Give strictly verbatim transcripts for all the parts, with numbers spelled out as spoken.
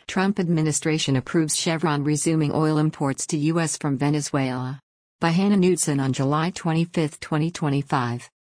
Trump administration approves Chevron resuming oil imports to U S from Venezuela. By Hannah Knudsen on July twenty-fifth, twenty twenty-five.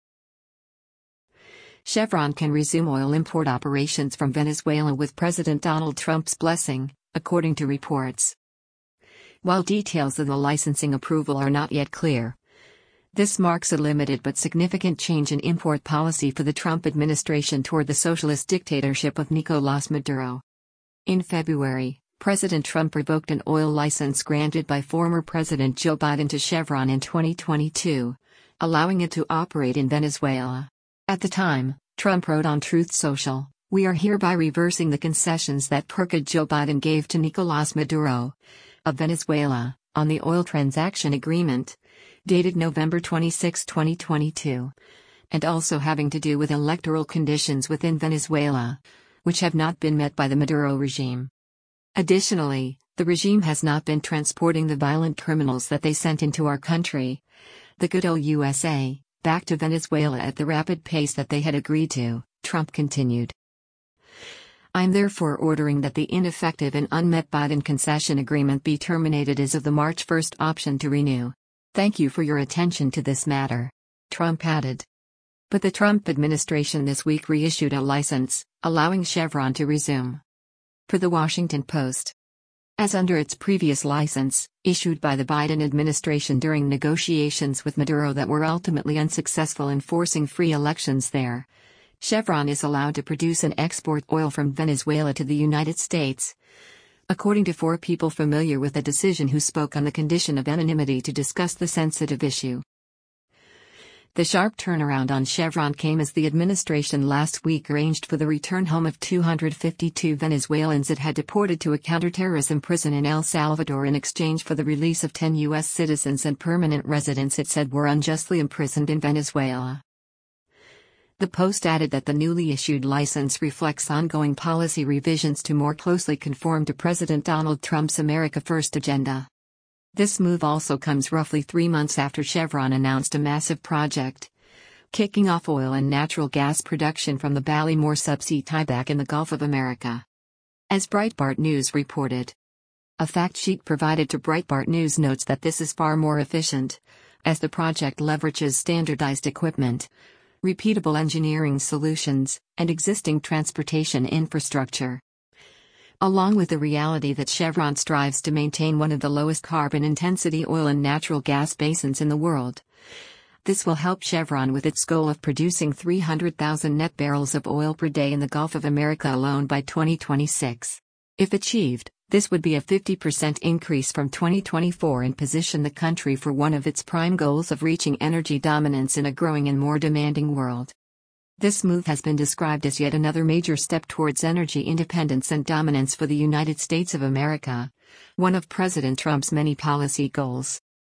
Chevron can resume oil import operations from Venezuela with President Donald Trump's blessing, according to reports. While details of the licensing approval are not yet clear, this marks a limited but significant change in import policy for the Trump administration toward the socialist dictatorship of Nicolás Maduro. In February, President Trump revoked an oil license granted by former President Joe Biden to Chevron in twenty twenty-two, allowing it to operate in Venezuela. At the time, Trump wrote on Truth Social, "We are hereby reversing the concessions that President Joe Biden gave to Nicolás Maduro of Venezuela on the oil transaction agreement, dated November twenty-sixth, twenty twenty-two, and also having to do with electoral conditions within Venezuela, which have not been met by the Maduro regime. Additionally, the regime has not been transporting the violent criminals that they sent into our country, the good old U S A, back to Venezuela at the rapid pace that they had agreed to," Trump continued. "I am therefore ordering that the ineffective and unmet Biden concession agreement be terminated as of the March first option to renew. Thank you for your attention to this matter," Trump added. But the Trump administration this week reissued a license, allowing Chevron to resume. Per The Washington Post. As under its previous license, issued by the Biden administration during negotiations with Maduro that were ultimately unsuccessful in forcing free elections there, Chevron is allowed to produce and export oil from Venezuela to the United States, according to four people familiar with the decision who spoke on the condition of anonymity to discuss the sensitive issue. The sharp turnaround on Chevron came as the administration last week arranged for the return home of two hundred fifty-two Venezuelans it had deported to a counterterrorism prison in El Salvador in exchange for the release of ten U S citizens and permanent residents it said were unjustly imprisoned in Venezuela. The Post added that the newly issued license reflects ongoing policy revisions to more closely conform to President Donald Trump's America First agenda. This move also comes roughly three months after Chevron announced a massive project, kicking off oil and natural gas production from the Ballymore subsea tieback in the Gulf of America. As Breitbart News reported, a fact sheet provided to Breitbart News notes that this is far more efficient, as the project leverages standardized equipment, repeatable engineering solutions, and existing transportation infrastructure, along with the reality that Chevron strives to maintain one of the lowest carbon intensity oil and natural gas basins in the world. This will help Chevron with its goal of producing three hundred thousand net barrels of oil per day in the Gulf of America alone by twenty twenty-six. If achieved, this would be a fifty percent increase from twenty twenty-four and position the country for one of its prime goals of reaching energy dominance in a growing and more demanding world. This move has been described as yet another major step towards energy independence and dominance for the United States of America, one of President Trump's many policy goals.